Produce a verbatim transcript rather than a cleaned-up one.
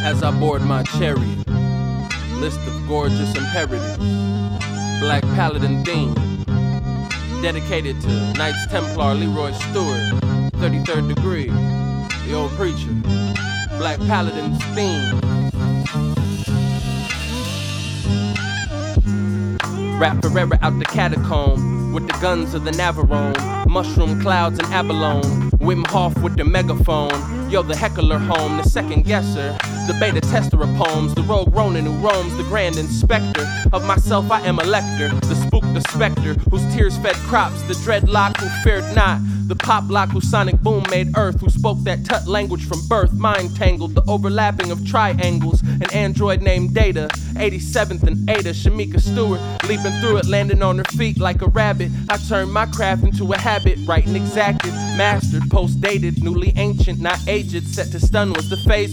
As I board my chariot, list of gorgeous imperatives, Black Paladin theme, dedicated to Knights Templar Leroy Stewart, thirty-third degree, the old preacher, Black Paladin's theme. Rap Ferreira out the catacomb with the guns of the Navarone, mushroom clouds and abalone, Wim Hof with the megaphone, yo the heckler home, the second guesser, the beta tester of poems, the rogue Ronin who roams, the grand inspector of myself. I am a lector, the spook, the specter whose tears fed crops, the dreadlock who feared not, the pop lock whose sonic boom made earth, who spoke that tut language from birth, mind tangled, the overlapping of triangles, an android named Data, eighty-seventh and Ada, Shamika Stewart, leaping through it, landing on her feet like a rabbit. I turned my craft into a habit, writing exacted, mastered, post-dated, newly ancient, not aged, set to stun was the phase